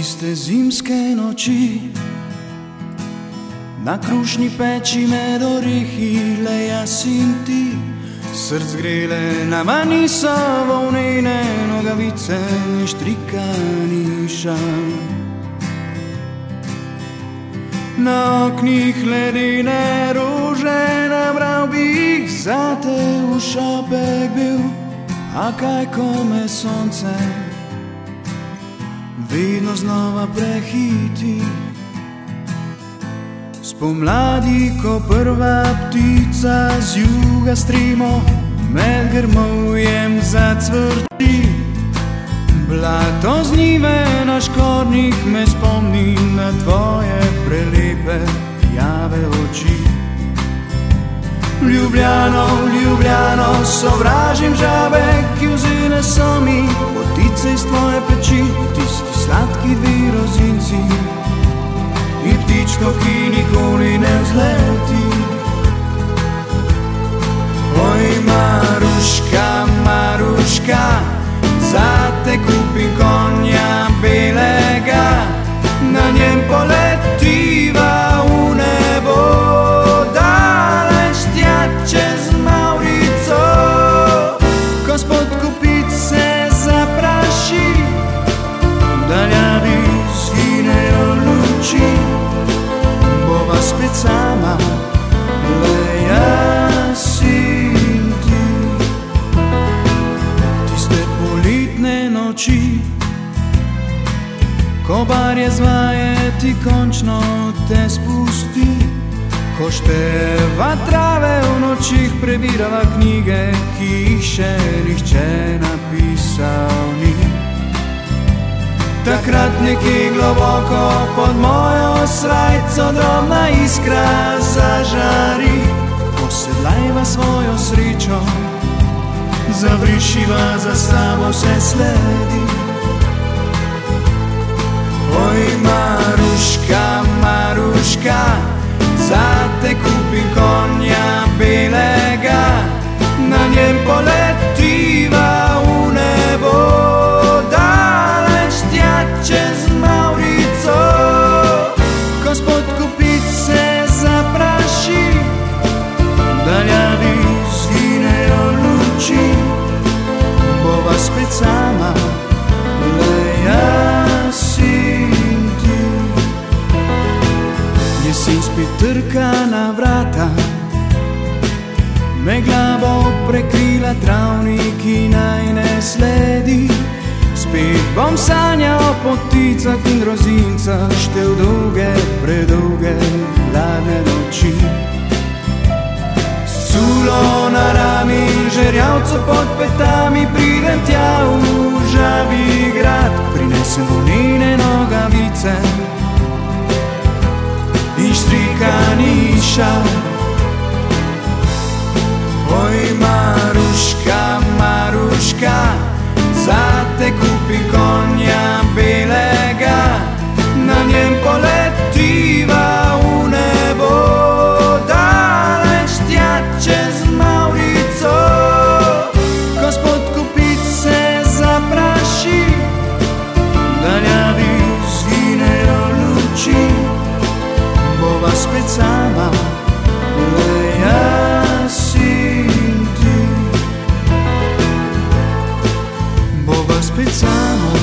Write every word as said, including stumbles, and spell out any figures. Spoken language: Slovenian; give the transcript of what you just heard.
Tiste zimske noči na krušni peči med orehi, le jaz in ti, src grele nama niso volnene nogavice, neštrikani šal. Na oknih ledene rože, nabral bi jih zate v šopek bil, a kaj ko me sonce vedno znova prehiti. Spomladi, ko prva ptica z juga strimo med grmovjem zacvrti, blato z njive na škornjih me spomni na tvoje prelepe jave oči. Ljubljano, Ljubljano, sovražim žabe, ki vzene so mi potice iz tvoje peči, tisti sladki dve rozinci in ptičko, ki nikoli ne vzleti. Oj, Maruška, Maruška, zate kupim konja belega, na njem poletiva v nebo, daleč tja čez Mavrico. Ko spod kopice zapraši, daljavi zginejo luči, bova spet sama, le jaz in ti. Tiste poletne noči, ko barje zvajeti končno te spusti, ko števa trave v nočih, prebirava knjige, ki jih še nihče napisal ni. Takrat nekje globoko pod mojo srajco drobna iskra zažari, posedlajva svojo srečo, zavrišiva za sabo vse sledi. Oj, Maruška, Maruška, zate kupim konja belega, na njem poletiva v nebo, daleč tja čez Mavrico. Ko spod kopice zapraši, daljavi zginejo luči, bova spet sama, le jaz in ti. Jesen spet trka na vrata, megla bo prekrila travnik in naj ne sledi. Spet bom sanjal o poticah in rozincah, štel dolge, predolge, hladne noči. S culo na rami in žerjavco pod petami pridem tja v žabi grad, prinesem volnene nogavice in štrikani šal. Oj, Maruška, Maruška, zate kupim konja belega, na njem poletiva v nebo, daleč tja čez Mavrico. Ko spod kopice zapraši, daljavi zginejo luči, bova spet sama, le jaz in ti. Bova spet sama.